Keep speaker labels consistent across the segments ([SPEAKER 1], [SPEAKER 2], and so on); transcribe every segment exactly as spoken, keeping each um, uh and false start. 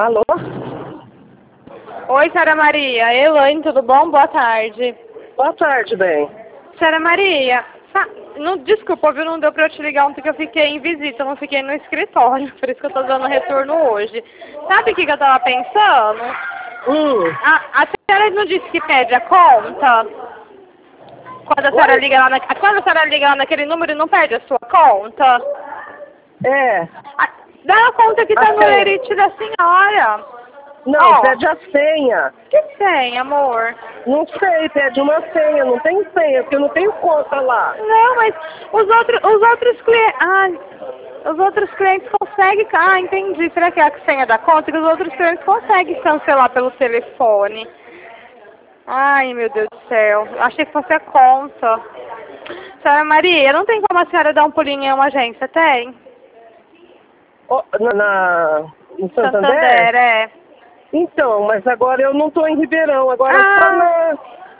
[SPEAKER 1] Alô?
[SPEAKER 2] Oi, Sara Maria. Elaine, tudo bom? Boa tarde.
[SPEAKER 1] Boa tarde, bem.
[SPEAKER 2] Sara Maria, sa- não, desculpa, viu? Não deu pra eu te ligar ontem que eu fiquei em visita, eu não fiquei no escritório, por isso que eu tô dando retorno hoje. Sabe o que, que eu tava pensando?
[SPEAKER 1] Hum.
[SPEAKER 2] A, a senhora não disse que pede a conta? Quando a senhora
[SPEAKER 1] Oi?
[SPEAKER 2] liga lá, na, quando a senhora liga lá naquele número, não perde a sua conta?
[SPEAKER 1] É.
[SPEAKER 2] Ah, dá a conta que tá
[SPEAKER 1] A
[SPEAKER 2] no
[SPEAKER 1] senha.
[SPEAKER 2] lerite da senhora.
[SPEAKER 1] Não,
[SPEAKER 2] Ó,
[SPEAKER 1] pede a senha.
[SPEAKER 2] que senha, amor?
[SPEAKER 1] Não sei, pede uma senha. Não tem senha, porque eu não tenho conta lá.
[SPEAKER 2] Não, mas os outros, os outros clientes... Ai, os outros clientes conseguem... Ah, entendi. Será que é a senha da conta? Que os outros clientes conseguem cancelar pelo telefone. Ai, meu Deus do céu. Achei que fosse a conta. Senhora Maria, não tem como a senhora dar um pulinho em uma agência, tem?
[SPEAKER 1] Ó, na, na... Em Santander?
[SPEAKER 2] Santander, é.
[SPEAKER 1] Então, mas agora eu não tô em Ribeirão. Agora só
[SPEAKER 2] Ah,
[SPEAKER 1] na...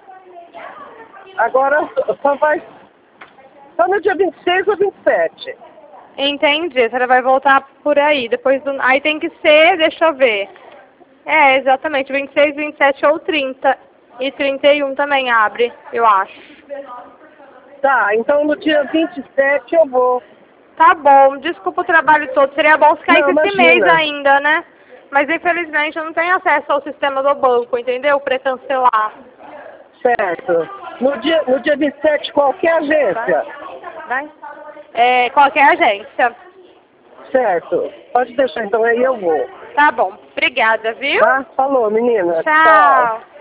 [SPEAKER 1] Agora só vai... Só no dia vinte e seis ou vinte e sete.
[SPEAKER 2] entendi. A senhora vai voltar por aí. Depois do... Aí tem que ser, deixa eu ver. É, exatamente. vinte e seis, vinte e sete ou trinta. E trinta e um também abre, eu acho.
[SPEAKER 1] Tá, então no dia vinte e sete eu vou.
[SPEAKER 2] Tá bom, desculpa o trabalho todo. Seria bom se caísse
[SPEAKER 1] Não,
[SPEAKER 2] esse mês
[SPEAKER 1] imagina.
[SPEAKER 2] ainda, né? Mas infelizmente eu não tenho acesso ao sistema do banco, entendeu? Pra cancelar.
[SPEAKER 1] Certo. No dia, no dia vinte e sete, qualquer agência.
[SPEAKER 2] Vai? É, qualquer agência.
[SPEAKER 1] Certo. Pode deixar, então aí eu vou.
[SPEAKER 2] Tá bom. Obrigada, viu?
[SPEAKER 1] Tá? Falou, menina.
[SPEAKER 2] Tchau.